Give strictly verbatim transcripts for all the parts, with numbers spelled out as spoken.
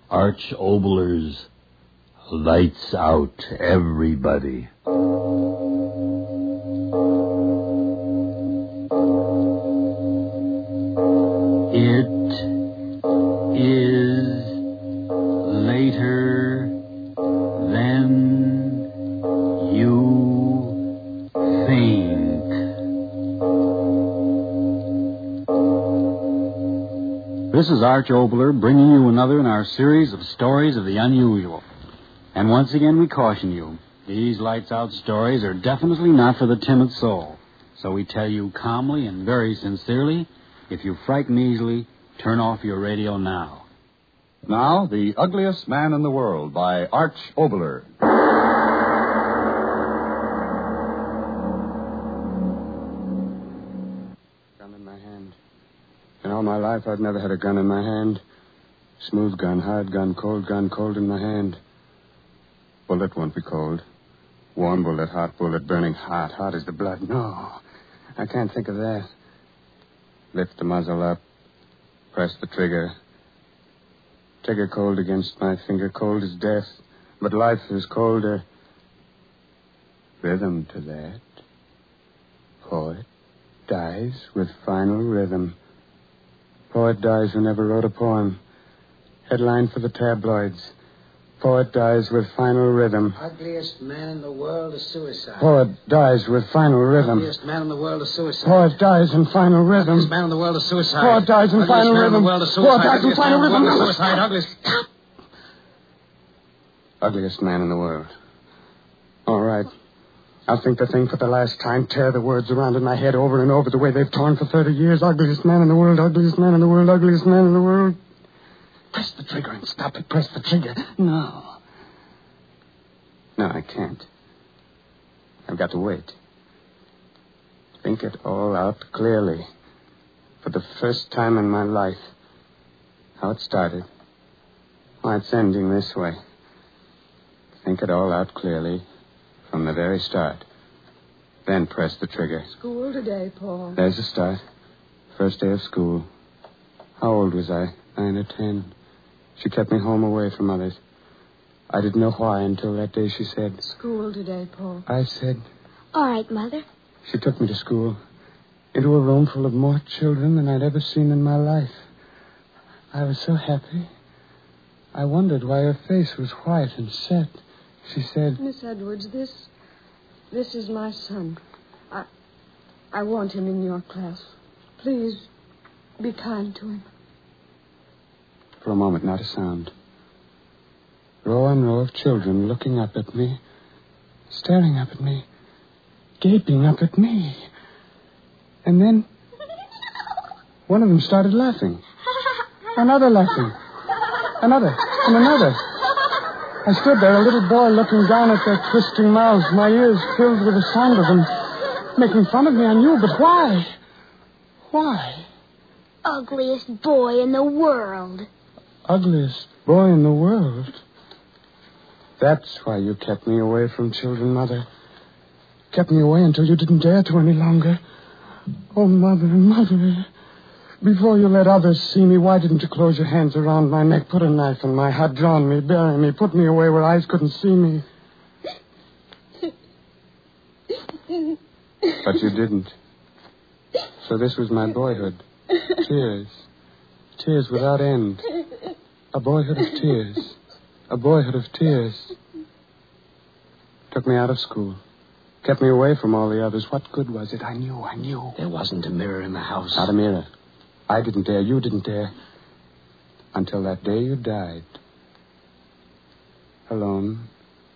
Arch Obler's Lights Out, Everybody. It is later than you think. This is Arch Obler bringing you another in our series of stories of the unusual. And once again we caution you, these lights out stories are definitely not for the timid soul. So we tell you calmly and very sincerely, if you frighten easily, turn off your radio now. Now, The Ugliest Man in the World by Arch Obler. Gun in my hand. In all my life, I've never had a gun in my hand. Smooth gun, hard gun, cold gun, cold in my hand. Bullet won't be cold. Warm bullet, hot bullet, burning hot, hot as the blood. No, I can't think of that. Lift the muzzle up. Press the trigger. Trigger cold against my finger, cold as death. But life is colder. Rhythm to that. Poet dies with final rhythm. Poet dies who never wrote a poem. Headline for the tabloids. Poet dies with final rhythm. Ugliest man in the world is suicide. Poet dies with final rhythm. Ugliest man in the world is suicide. Poet dies in final rhythm. Ugliest man in the world is suicide. Poet dies in Ugliest final man rhythm. in the world is suicide. Poet dies in Ugliest final man in the rhythm. world is suicide. Ugliest... Ugliest man in the world. All right. I'll think the thing for the last time. Tear the words around in my head over and over the way they've torn for thirty years. Ugliest man in the world. Ugliest man in the world. Ugliest man in the world. Press the trigger and stop it. Press the trigger. No. No, I can't. I've got to wait. Think it all out clearly. For the first time in my life. How it started. Why it's ending this way. Think it all out clearly from the very start. Then press the trigger. School today, Paul. There's the start. First day of school. How old was I? Nine or ten. She kept me home away from others. I didn't know why until that day she said... School today, Paul. I said... All right, Mother. She took me to school. Into a room full of more children than I'd ever seen in my life. I was so happy. I wondered why her face was white and set. She said... Miss Edwards, this... This is my son. I... I want him in your class. Please, be kind to him. For a moment, not a sound. Row on row of children looking up at me, staring up at me, gaping up at me. And then one of them started laughing. Another laughing. Another and another. I stood there, a little boy looking down at their twisting mouths, my ears filled with the sound of them making fun of me. I knew, but why? Why? Ugliest boy in the world. Ugliest boy in the world? That's why you kept me away from children, Mother. Kept me away until you didn't dare to any longer. Oh, Mother, Mother. Before you let others see me, why didn't you close your hands around my neck, put a knife in my heart, drown me, bury me, put me away where eyes couldn't see me? But you didn't. So this was my boyhood. Tears. Tears without end. A boyhood of tears. A boyhood of tears. Took me out of school. Kept me away from all the others. What good was it? I knew, I knew. There wasn't a mirror in the house. Not a mirror. I didn't dare. You didn't dare. Until that day you died. Alone.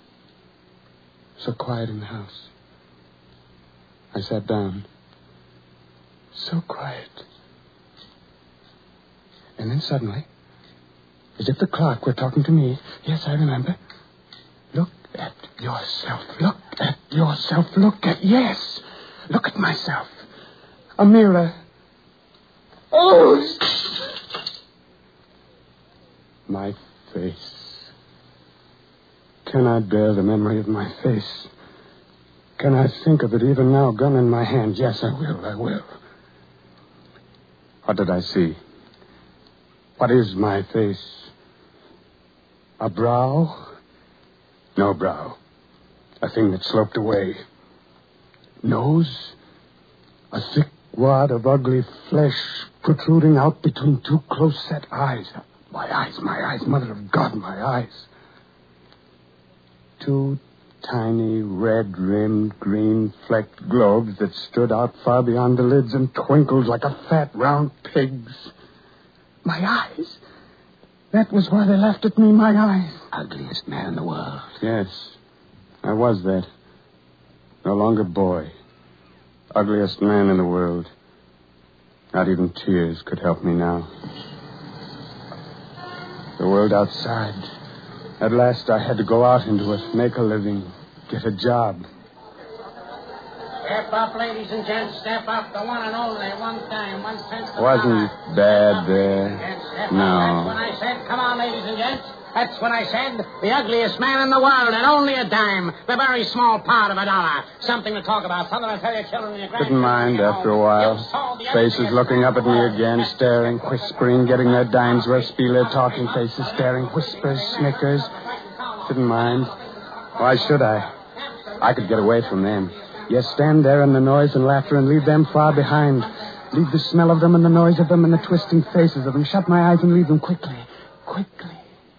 So quiet in the house. I sat down. So quiet. And then suddenly, as if the clock were talking to me, yes, I remember. Look at yourself. Look at yourself. Look at, yes. Look at myself. A mirror. Oh! My face. Can I bear the memory of my face? Can I think of it even now, gun in my hand? Yes, I will, I will. What did I see? What is my face? A brow? No brow. A thing that sloped away. Nose? A thick wad of ugly flesh protruding out between two close-set eyes. My eyes, my eyes, Mother of God, my eyes. Two tiny, red-rimmed, green-flecked globes that stood out far beyond the lids and twinkled like a fat, round pig's. My eyes? That was why they laughed at me, my eyes. Ugliest man in the world. Yes, I was that. No longer boy. Ugliest man in the world. Not even tears could help me now. The world outside. At last I had to go out into it, make a living, get a job. Step up, ladies and gents. Step up. The one and only. One time. One cent. Wasn't bad there. Step No. up. That's when I said, come on, ladies and gents. That's when I said, the ugliest man in the world, and only a dime. The very small part of a dollar. Something to talk about. Something to tell your children and your grandchildren. Didn't mind after a while. Faces looking up at me again, staring, whispering, getting their dimes worth. Spieler talking, faces staring, whispers, snickers. Didn't mind. Why should I? I could get away from them. Yes, stand there in the noise and laughter and leave them far behind. Leave the smell of them and the noise of them and the twisting faces of them. Shut my eyes and leave them quickly. Quickly.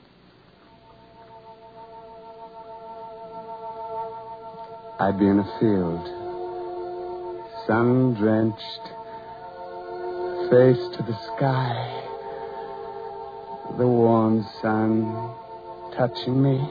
I'd be in a field, sun-drenched, face to the sky, the warm sun touching me,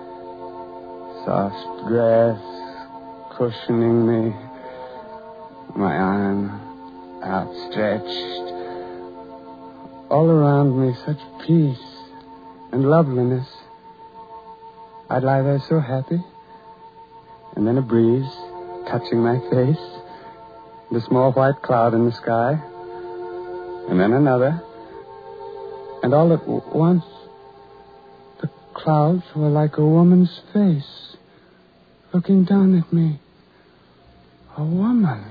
soft grass cushioning me, my arm outstretched. All around me such peace and loveliness. I'd lie there so happy. And then a breeze touching my face, and a small white cloud in the sky, and then another. And all at w- once, the clouds were like a woman's face, looking down at me. A woman.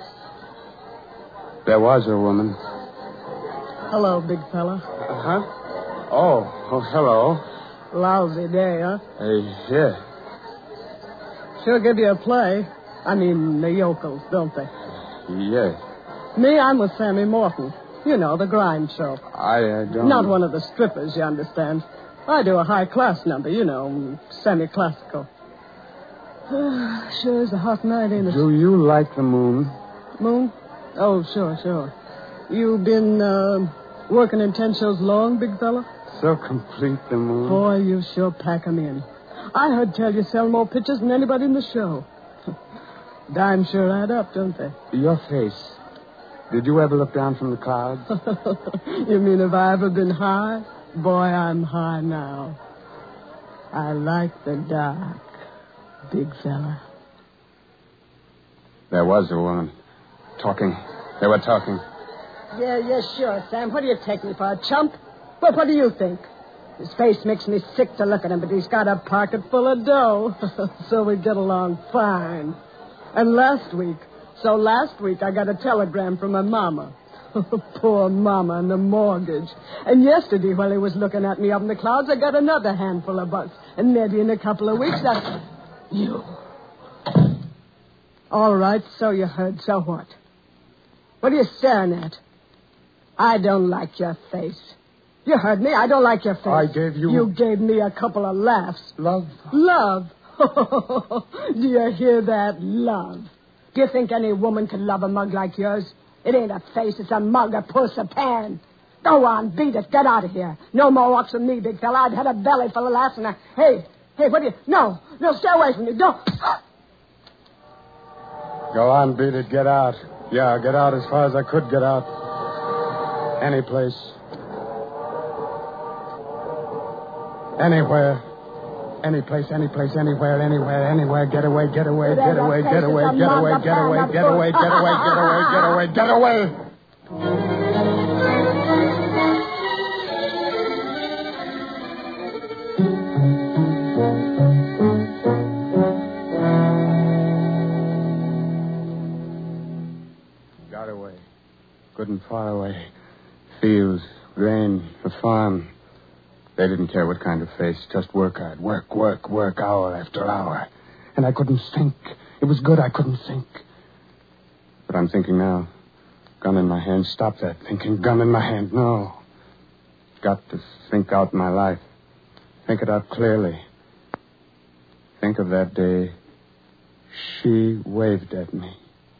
There was a woman. Hello, big fella. Uh-huh. Oh, oh, hello. Lousy day, huh? Hey, yeah. Sure give you a play. I mean, the yokels, don't they? Yeah. Me, I'm with Sammy Morton. You know, the grind show. I uh, don't... Not one of the strippers, you understand. I do a high-class number, you know, semi-classical. Sure is a hot night, ain't it? Do you like the moon? Moon? Oh, sure, sure. You been uh, working in ten shows long, big fella? So complete, the moon. Boy, you sure pack 'em in. I heard tell you sell more pictures than anybody in the show. Dimes sure add up, don't they? Your face. Did you ever look down from the clouds? You mean have I ever been high? Boy, I'm high now. I like the dark, big fella. There was a woman. Talking. They were talking. Yeah, yeah, sure, Sam. What do you take me for, a chump? Well, what do you think? His face makes me sick to look at him, but he's got a pocket full of dough. So we get along fine. And last week, so last week I got a telegram from my mama. Poor mama and the mortgage. And yesterday, while he was looking at me up in the clouds, I got another handful of bucks. And maybe in a couple of weeks, I... You. All right, so you heard. So what? What are you staring at? I don't like your face. You heard me. I don't like your face. I gave you... You gave me a couple of laughs. Love? Love? Do you hear that? Love. Do you think any woman could love a mug like yours? It ain't a face. It's a mug, a puss, a pan. Go on, beat it. Get out of here. No more walks with me, big fella. I've had a belly full of laughs and I... Hey, hey, what do you... No, no, stay away from me. Don't... Go on, beat it. Get out. Yeah, get out as far as I could get out. Any place. Anywhere. Any place, any place, anywhere, anywhere, anywhere. Get away, get away, get away, get away, get away, get away, get away, get away, get away, get away, get away. Got away. Good and far away. Fields, grain, a farm. They didn't care what kind of face, just work hard. Work, work, work, hour after hour. And I couldn't think. It was good I couldn't think. But I'm thinking now. Gun in my hand. Stop that thinking. Gun in my hand. No. Got to think out my life. Think it out clearly. Think of that day she waved at me.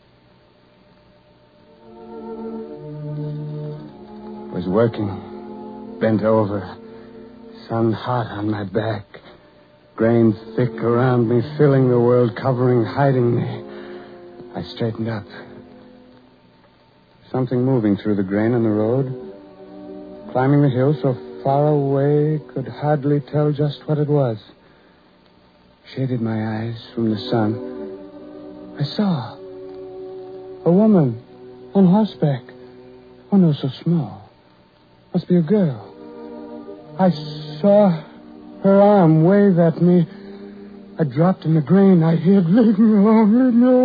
Was working, bent over, sun hot on my back, grain thick around me, filling the world, covering, hiding me. I straightened up. Something moving through the grain on the road, climbing the hill so far away, could hardly tell just what it was. Shaded my eyes from the sun. I saw a woman on horseback. Oh, no, so small. Must be a girl. I saw her arm wave at me. I dropped in the grain. I hid. Leave me alone, leave me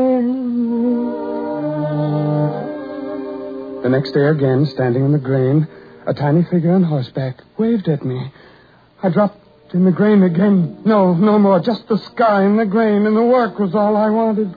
alone. The next day again, standing in the grain, a tiny figure on horseback waved at me. I dropped in the grain again. No, no more. Just the sky and the grain and the work was all I wanted.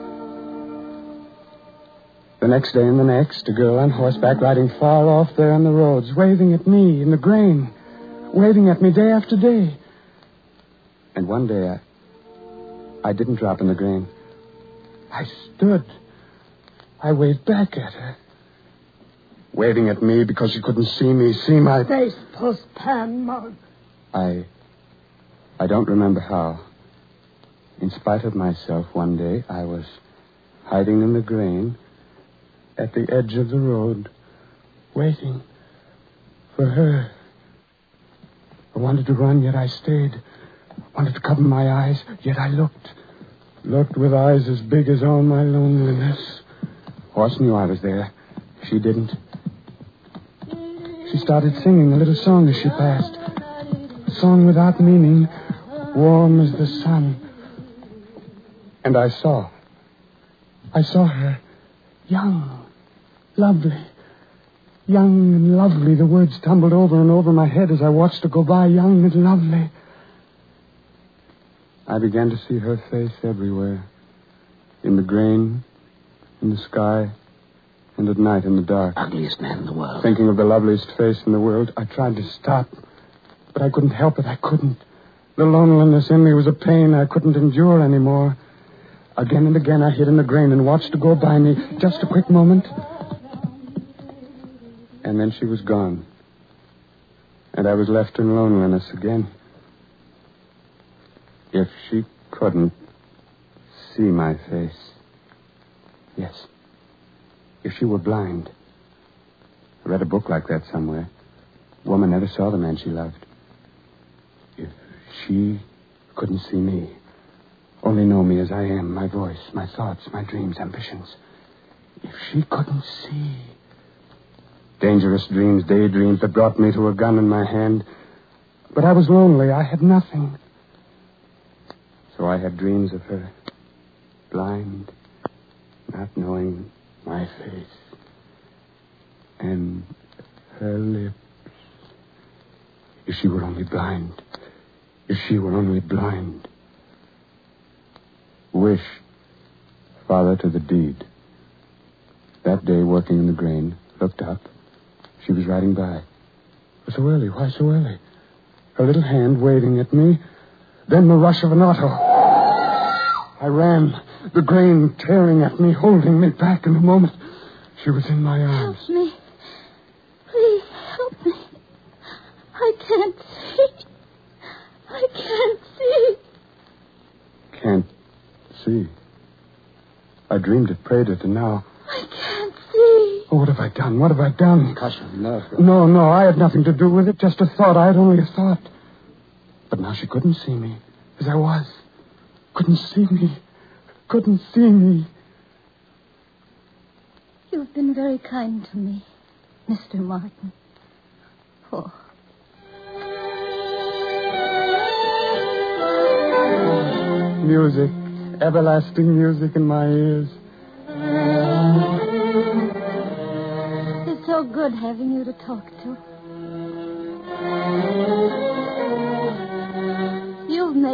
The next day and the next, a girl on horseback riding far off there on the roads, waving at me in the grain, waving at me day after day. And one day I, I didn't drop in the grain. I stood. I waved back at her. Waving at me because she couldn't see me, see my face, postpan mug. I, I don't remember how. In spite of myself, one day I was hiding in the grain at the edge of the road, waiting for her. I wanted to run, yet I stayed. Wanted to cover my eyes, yet I looked. Looked with eyes as big as all my loneliness. Horse knew I was there. She didn't. She started singing a little song as she passed. A song without meaning, warm as the sun. And I saw. I saw her. Young. Lovely. Young and lovely. The words tumbled over and over my head as I watched her go by. Young and lovely. I began to see her face everywhere. In the grain, in the sky, and at night in the dark. Ugliest man in the world. Thinking of the loveliest face in the world, I tried to stop. But I couldn't help it. I couldn't. The loneliness in me was a pain I couldn't endure anymore. Again and again I hid in the grain and watched her go by me. Just a quick moment. And then she was gone. And I was left in loneliness again. If she couldn't see my face. Yes. If she were blind. I read a book like that somewhere. A woman never saw the man she loved. If she couldn't see me, only know me as I am, my voice, my thoughts, my dreams, ambitions. If she couldn't see. Dangerous dreams, daydreams that brought me to a gun in my hand. But I was lonely. I had nothing. So I had dreams of her. Blind, not knowing my face. And her lips. If she were only blind. If she were only blind. Wish, father to the deed. That day, working in the grain, looked up. She was riding by. So early? Why so early? Her little hand waving at me. Then the rush of an auto. I ran, the grain tearing at me, holding me back in a moment. She was in my arms. Help me. Please help me. I can't see. I can't see. Can't see. I dreamed it, prayed it, and now... I can't see. Oh, what have I done? What have I done? Concussion, nerve. No, no, I had nothing to do with it. Just a thought. I had only a thought. But now she couldn't see me as I was. Couldn't see me. Couldn't see me. You've been very kind to me, Mister Martin. Oh. Music. Everlasting music in my ears. It's so good having you to talk to.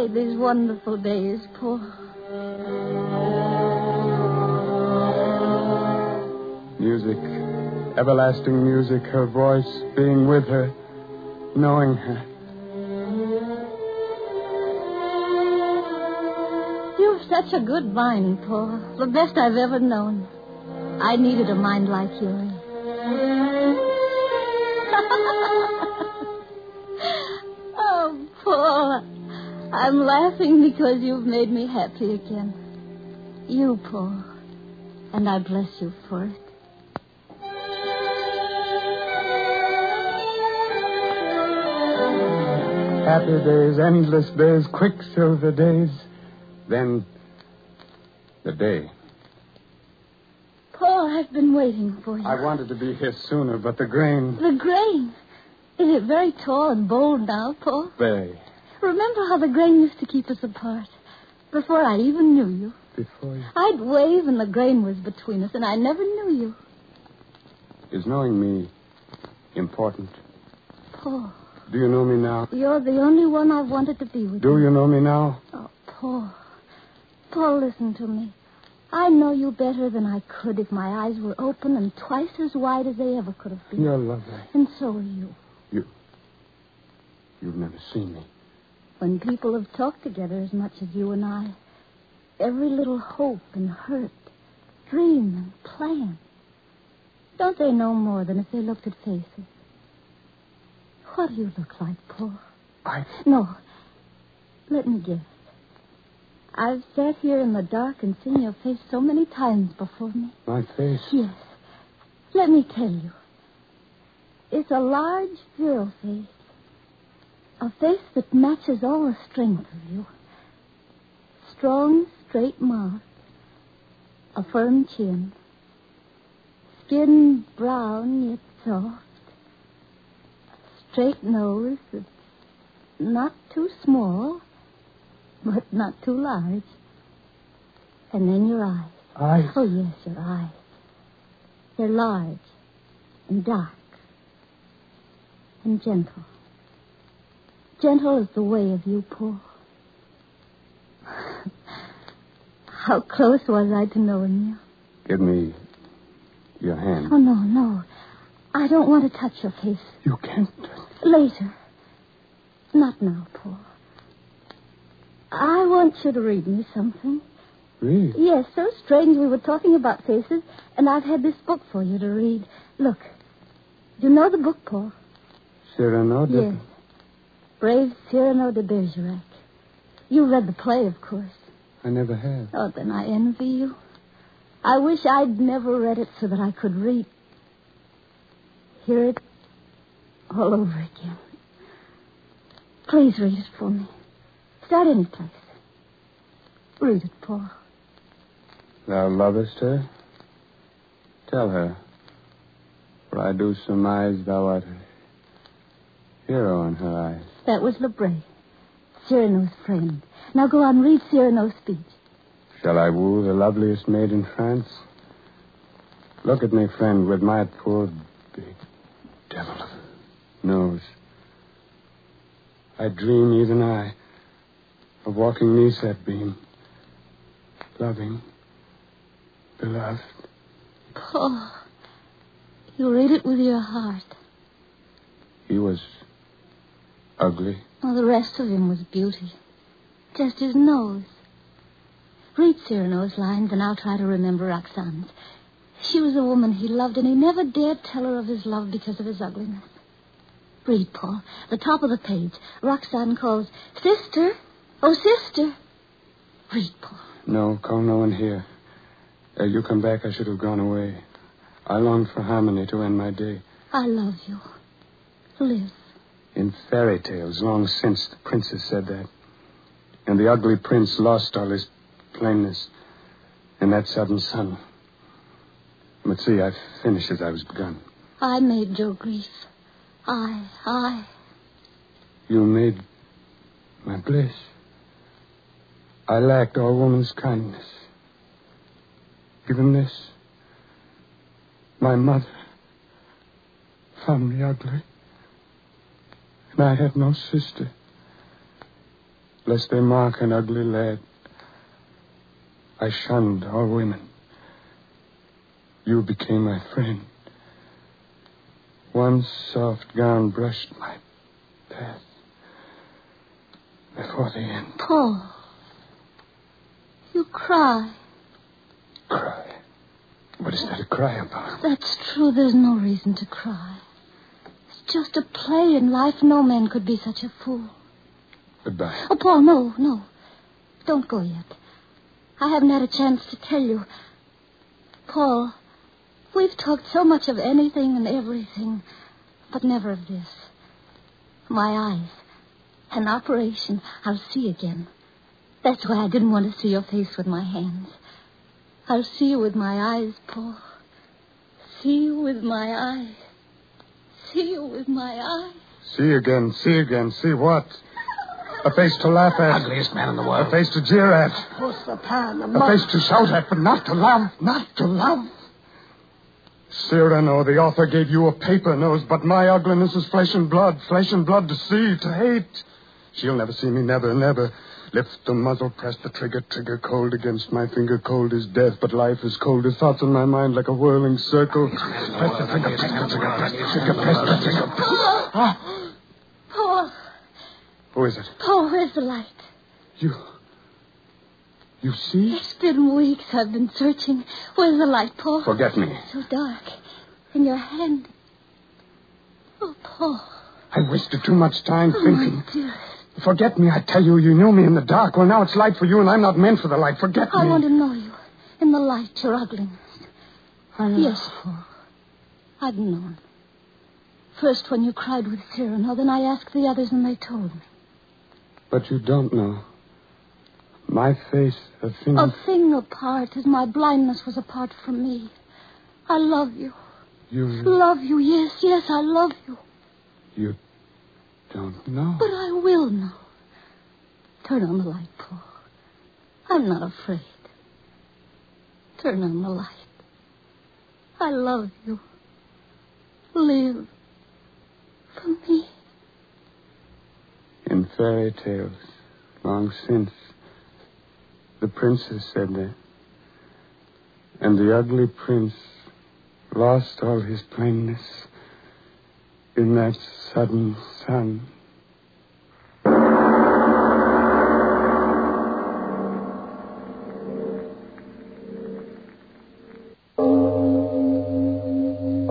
made these wonderful days, Paul. Music, everlasting music, her voice, being with her, knowing her. You've such a good mind, Paul. The best I've ever known. I needed a mind like yours. Oh, Paul, I'm laughing because you've made me happy again. You, Paul, and I bless you for it. Happy days, endless days, quicksilver days. Then, the day. Paul, I've been waiting for you. I wanted to be here sooner, but the grain... The grain. Is it very tall and bold now, Paul? Very. Remember how the grain used to keep us apart? Before I even knew you. Before you... I'd wave and the grain was between us, and I never knew you. Is knowing me important? Paul. Do you know me now? You're the only one I've wanted to be with. Do you know me now? Oh, Paul. Paul, listen to me. I know you better than I could if my eyes were open and twice as wide as they ever could have been. You're lovely. And so are you. You... You've never seen me. When people have talked together as much as you and I, every little hope and hurt, dream and plan, don't they know more than if they looked at faces? What do you look like, Paul? I... No. Let me guess. I've sat here in the dark and seen your face so many times before me. My face? Yes. Let me tell you. It's a large, virile face. A face that matches all the strength of you. Strong, straight mouth. A firm chin. Skin brown yet soft. Straight nose that's not too small, but not too large. And then your eyes. Eyes? Oh, yes, your eyes. They're large and dark and gentle. Gentle as the way of you, Paul. How close was I to knowing you? Give me your hand. Oh, no, no. I don't want to touch your face. You can't. Later. Not now, Paul. I want you to read me something. Read? Yes, so strange we were talking about faces, and I've had this book for you to read. Look. You know the book, Paul? Cyrano de... Yes. Brave Cyrano de Bergerac. You read the play, of course. I never have. Oh, then I envy you. I wish I'd never read it so that I could read... hear it all over again. Please read it for me. Start any place. Read it, Paul. Thou lovest her? Tell her. For I do surmise thou art a hero in her eyes. That was Lebray, Cyrano's friend. Now go on, read Cyrano's speech. Shall I woo the loveliest maid in France? Look at me, friend, with my poor big devil of a nose. I dream, even I, of walking neath that beam, loving, beloved. Paul, you read it with your heart. He was ugly. Well, the rest of him was beauty. Just his nose. Read Cyrano's lines, and I'll try to remember Roxane's. She was a woman he loved, and he never dared tell her of his love because of his ugliness. Read, Paul. The top of the page. Roxane calls, Sister! Oh, sister! Read, Paul. No, call no one here. Ere you come back, I should have gone away. I longed for harmony to end my day. I love you. Live. In fairy tales, long since, the princess said that. And the ugly prince lost all his plainness in that sudden sun. But see, I finished as I was begun. I made your grief. I, I. You made my bliss. I lacked all woman's kindness. Even this, my mother found me ugly. And I had no sister. lest they mark an ugly lad. I shunned all women. You became my friend. One soft gown brushed my path before the end. Paul, you cry. Cry? What is there to cry about? That's true. There's no reason to cry. It's just a play in life. No man could be such a fool. Goodbye. Oh, Paul, no, no. Don't go yet. I haven't had a chance to tell you. Paul, we've talked so much of anything and everything, but never of this. My eyes. An operation. I'll see again. That's why I didn't want to see your face with my hands. I'll see you with my eyes, Paul. See you with my eyes. See you with my eyes. See again, see again, see what? A face to laugh at. Ugliest man in the world. A face to jeer at. What's the pan? A face to shout at, but not to love. Not to love. Cyrano, the author, gave you a paper nose, but my ugliness is flesh and blood. Flesh and blood to see, to hate. She'll never see me, never, never. Lift the muzzle, press the trigger, trigger cold against my finger, cold as death, but life is cold as thoughts in my mind like a whirling circle. Press the trigger, press the trigger, press the trigger, press the trigger. Ah. Paul. Who is it? Paul, where's the light? You... You see? It's been weeks I've been searching. Where's the light, Paul? Forget me. So dark. In your hand. Oh, Paul. I wasted too much time Oh, thinking. my dear. Forget me, I tell you. You knew me in the dark. Well, now it's light for you, and I'm not meant for the light. Forget I me. want to know you. In the light, your ugliness. I know. Yes, Paul. I've known. First when you cried with Cyrano, then I asked the others and they told me. But you don't know. My face, a thing... A thing apart as my blindness was apart from me. I love you. You... Love you, yes, yes, I love you. You don't know. But I will know. Turn on the light, Paul. I'm not afraid. Turn on the light. I love you. Live for me. In fairy tales, long since, the princess said that. And the ugly prince lost all his plainness in that sudden sun.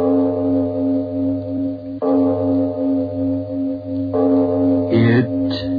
It